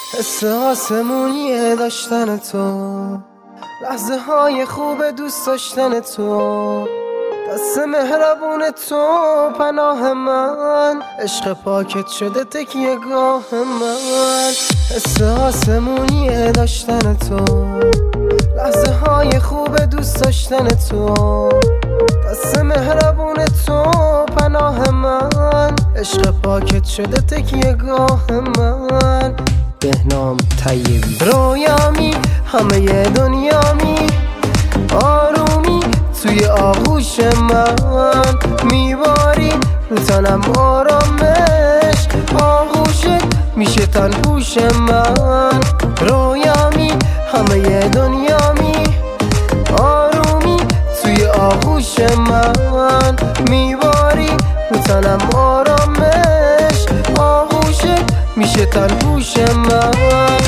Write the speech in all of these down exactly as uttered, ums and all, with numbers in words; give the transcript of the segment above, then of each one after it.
حس آسمونیه داشتن تو، لحظه های خوب دوست داشتن تو، دست مهربون تو پناه من، عشق پاکت شده تکیه گاه من. حس آسمونیه داشتن تو، لحظه های خوب دوست داشتن تو، دست مهربون تو پناه من، عشق پاکت شده تکیه گاه من. بهنام طیبی رویامی همه دنیامی، آرومی توی آغوش من میباری رو تنم آرامش، آغوشت میشه تن پوش من. رویامی همه دنیامی، آرومی توی آغوش من میباری رو تنم آرامش، آغوشت میشه تن پوش من.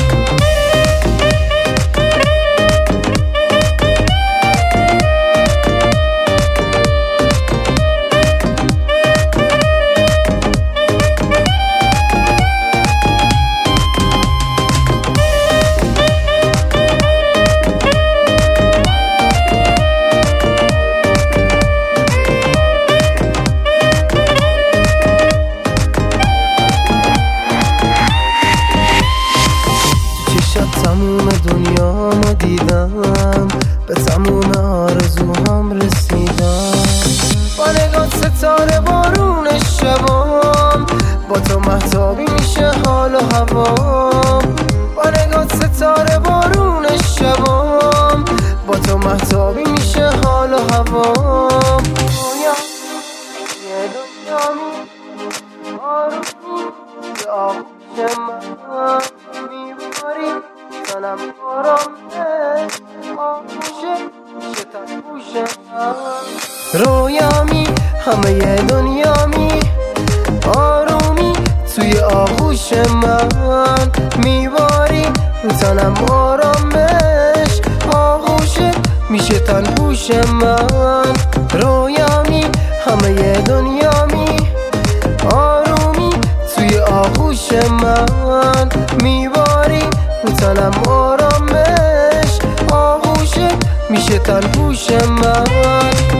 تموم دنیامو دیدم، به تموم آرزوهام رسیدم، با نگاه ستاره بارون شبام، با تو مهتابی میشه حال و هوام. با نگاه ستاره بارون شبام، با تو مهتابی میشه حال و هوام. یه دنیامی آرومی به آغوش من میباری تنم آرامه، آغوشه میشه تن پوش من. رویامی همه دنیامی، آرومی توی آغوش من میباری رو تنم آرامش، آغوشه میشه تن پوش من. رویامی همه دنیامی، آرومی توی آغوش من میباری رو تنم آرامش، آغوشت میشه تن پوش من.